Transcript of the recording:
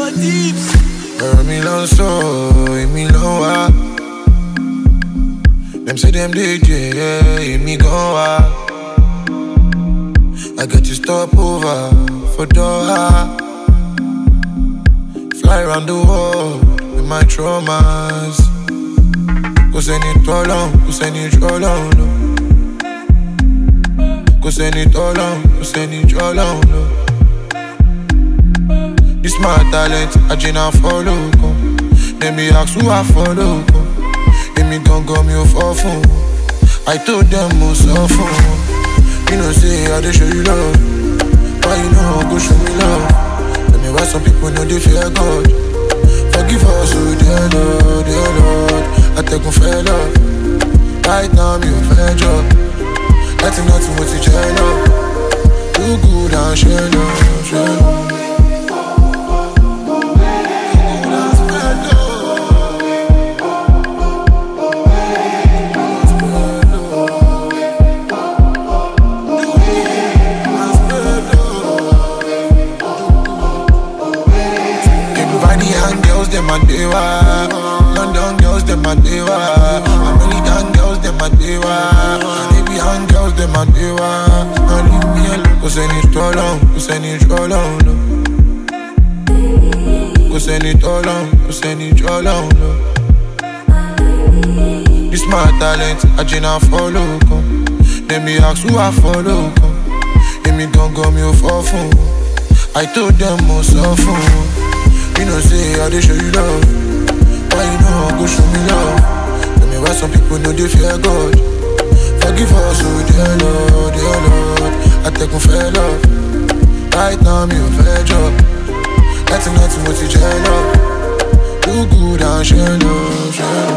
Me long so, me long wa. Them say them DJ, yeah, me gon' wa. I got to stop over for Doha. Fly around the world with my traumas. Cause I need all long, cause I need all long, no. Cause I need all long, cause I need all long, no. This my talent, I just follow, come. Let me ask who I follow, come. Let me gon' go me for phone. I told them most often. You know say I dey show you love. Why you know go show me love? Tell me why some people know they fear God. Forgive us, oh dear Lord, dear Lord. I take one fair love. Right now me a fair job. Nothing what you tell love. Do good and share love, share love. Them a dewa, London girls them a dewa, American girls them a dewa, Arabian girls them a dewa. Don't leave me alone, cause I need all long, cause I need all long, no. Cause I need all long, cause I need all long, no. This my talent, I just follow, come. Let me ask who I follow, come. Let me gon' go me for phone. I told them most often. You know say I dey show you love. Why you know go show me love? Tell me why some people know they fear God. Forgive us, oh dear Lord, dear Lord. I take one fair love. Right now me a fair job. Nothing what you tell love. Do good and share love, share love.